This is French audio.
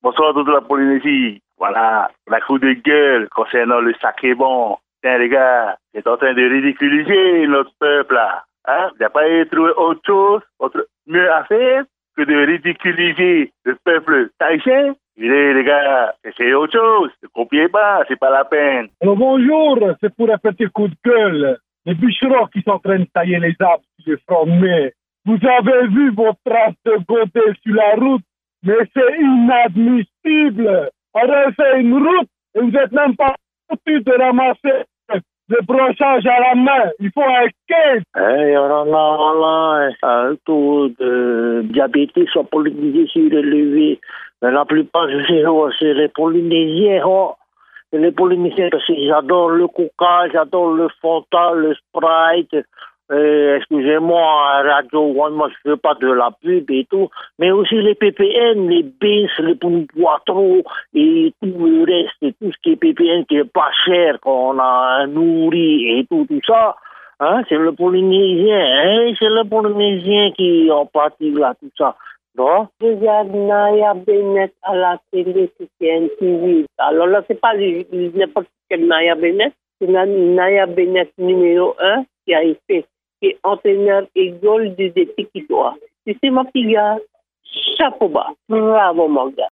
Bonsoir toute la Polynésie. Voilà, la coup de gueule concernant le sacré bon. Tiens les gars, c'est en train de ridiculiser notre peuple là. Hein? Il n'y a pas trouvé autre chose, mieux à faire que de ridiculiser le peuple tahitien. Les gars, c'est autre chose. Ne copiez pas, c'est pas la peine. Alors bonjour, c'est pour un petit coup de gueule. Les bûcherons qui sont en train de tailler les arbres sur le front de mai. Vous avez vu vos traces de godet sur la route, mais c'est inadmissible. On a fait une route et vous n'êtes même pas foutu de ramasser le brochage à la main. Il faut un caisse. Un taux de diabète en Polynésie surélevé. Mais la plupart, je sais, c'est les Polynésiens. C'est les Polynésiens parce qu'ils adorent le coca, j'adore le Fanta, le Sprite. Excusez-moi, Radio One, moi je fais pas de la pub et tout, mais aussi les PPN, les BIS, les Poutro et tout le reste, et tout ce qui est PPN qui est pas cher quand on a nourri et tout ça, hein, c'est le Polynésien, hein, c'est le Polynésien qui en partie là, tout ça. Donc, je regarde Naya Bennett à la télé sur CNTV. Alors là, c'est pas n'importe quel Naya Bennett, c'est Naya Bennett numéro 1 qui a été entraîneur et goal des petits qui soient. Tu sais, mon petit gars, chapeau bas. Bravo, mon gars.